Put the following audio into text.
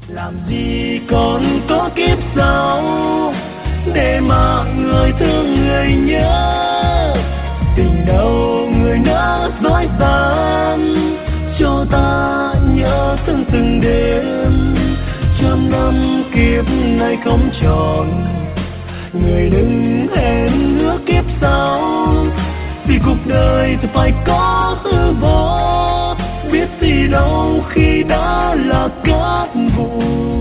Làm gì còn có kiếp sau để mà người thương người nhớ, tình đâu người nỡ dối gian cho ta nhớ thương từng đêm. Trăm năm kiếp này không tròn, người đừng hẹn ước kiếp sau, vì cuộc đời thì phải có hư vô, biết gì đâu khi đã là cát bụi.